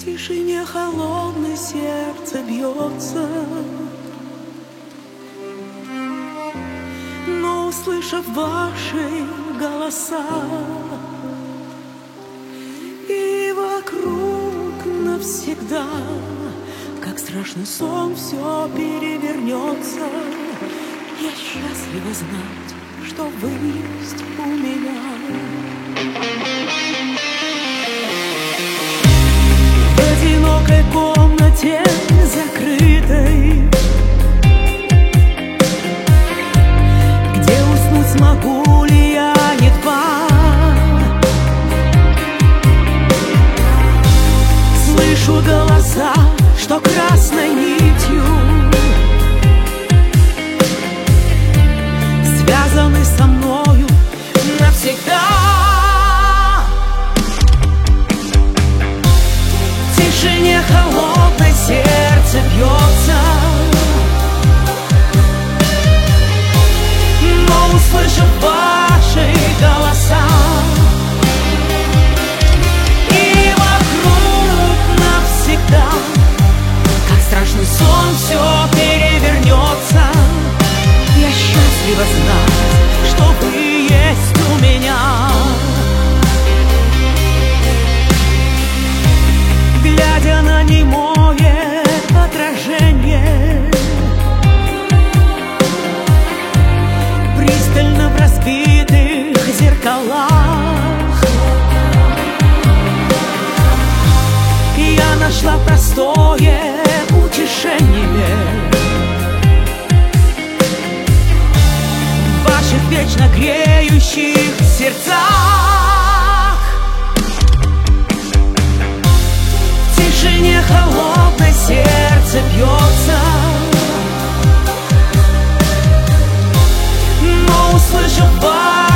тишине холодное сердце бьется, но, услышав ваши голоса, и вокруг навсегда, как страшный сон, все перевернется. Я счастлива знать, что вы есть у меня. В одинокой комнате закрытой, где уснуть смогу ли я едва, слышу голоса, что красной нитью связаны со мною навсегда. В тишине холодной сердце бьется, но, услышав ваши голоса, и вокруг навсегда, как страшный сон, все перевернется. Я счастлива знать, что вы есть у меня. Глядя на немое отражение, пристально в разбитых зеркалах, я нашла простое утешение в ваших вечно греющих сердцах. В тишине холодное сердце бьется, но, услышав вас,